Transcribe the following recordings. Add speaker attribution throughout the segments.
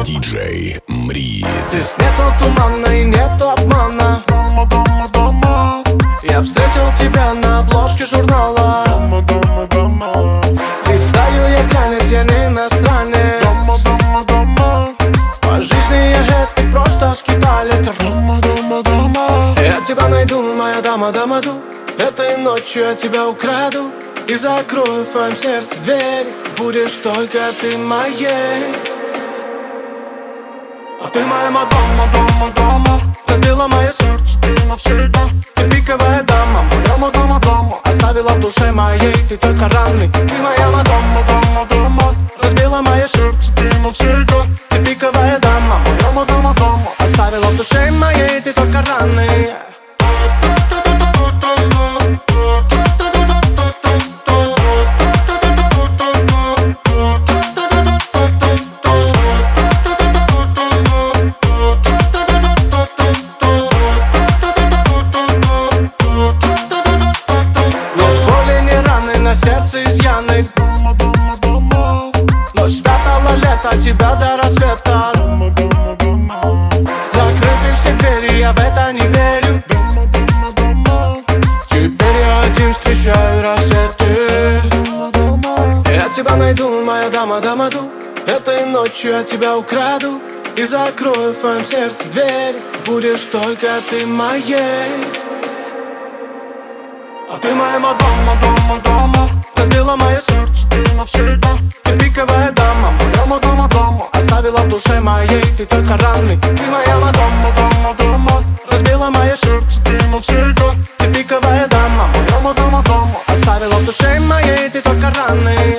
Speaker 1: Диджей Мриз.
Speaker 2: Здесь нету тумана и нету обмана. Я встретил тебя на обложке журнала. Листаю я глянец, я не иностранец. По жизни я это просто скиталец. Я тебя найду, моя дама, дамаду. Этой ночью я тебя украду и закрою в твоем сердце дверь. Будешь только ты моей. А ты моя мадонна, дома, дома. Разбила мое сердце ты навсегда. Ты пиковая дама, моя мадонна, дома. Оставила в душе моей ты только раны. Ты моя мадонна, дома, дома. Разбила мое сердце ты навсегда. Ты пиковая дама, моя мадонна, дома. Оставила в душе моей ты только раны. Сердце изъяны, но спрятала лето тебя до рассвета. Закрыты все двери, я в это не верю. Теперь я один встречаю рассветы. Я тебя найду, моя дама, дамаду. Этой ночью я тебя украду и закрою в твоем сердце дверь. Будешь только ты моей. А ты моя мадонна, дома, дома. Разбила мое сердце ты навсегда. Ты пиковая дама, моя мадонна, дома. Оставила в душе моей ты только раны. Ты моя мадонна, дома, дома. Разбила мое сердце ты навсегда. Ты пиковая дама, моя мадонна, дома. Оставила в душе моей ты только раны.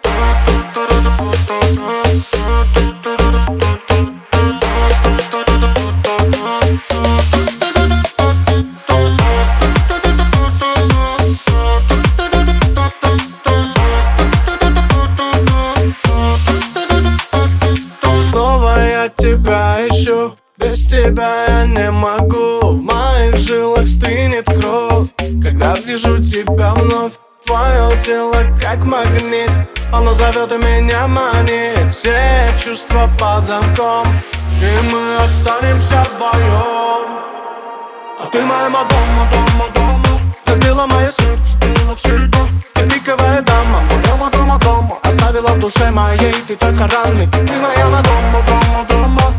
Speaker 2: Тебя ищу, без тебя я не могу. В моих жилах стынет кровь, когда вижу тебя вновь. Твое тело как магнит, оно зовет и меня манит. Все чувства под замком, и мы останемся вдвоем. А ты моя мадонна, дома, дома. Разбила мое сердце ты навсегда. Ты пиковая дама, моя мадонна, дома. Оставила в душе моей ты только раны. Ты моя мадонна, дома, дома.